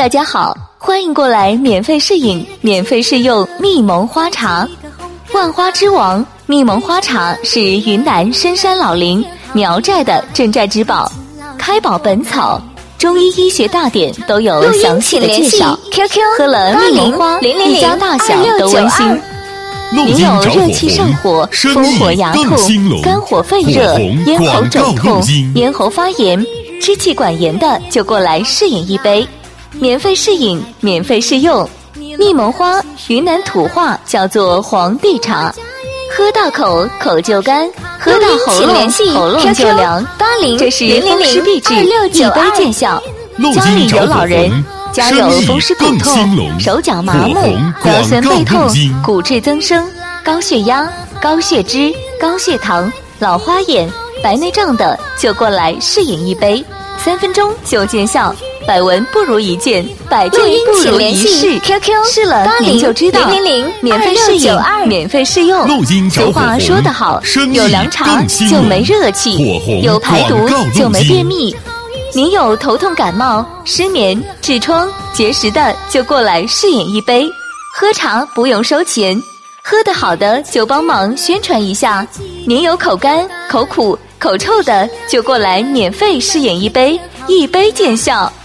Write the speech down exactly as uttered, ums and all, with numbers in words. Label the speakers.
Speaker 1: 大家好，欢迎过来免费试饮、免费试用蜜蒙花茶。万花之王蜜蒙花茶是云南深山老林苗寨的镇寨之宝，开宝本草、中医医学大典都有详细的介绍。
Speaker 2: Q Q
Speaker 1: 喝了蜜蒙花，一家大小都温馨。您有热气上火、风火牙痛、肝火肺热、咽喉肿痛、咽喉发炎、支气管炎的，就过来试饮一杯，免费试饮，免费试用。蜜蒙花云南土话叫做皇帝茶，喝大口口就干，喝到喉咙喉咙就凉。
Speaker 2: 八零
Speaker 1: 这是风湿痹滞，一杯见效。家里有老人，家有风湿骨痛、手脚麻木、腰酸背痛、骨质增生、高血压、高血脂、高血糖、老花眼、白内障的，就过来试饮一杯，三分钟就见效。百闻不如一见，百见不如一试。
Speaker 2: Q Q
Speaker 1: 试了您就知道。
Speaker 2: 零零零
Speaker 1: 免费试饮，免费试用。俗话说得好，有凉茶就没热气，有排毒就没便秘。您有头痛感冒、失眠、痔疮、结石的，就过来试饮一杯。喝茶不用收钱，喝得好的就帮忙宣传一下。您有口干、口苦、口臭的，就过来免费试饮一杯，一杯见效。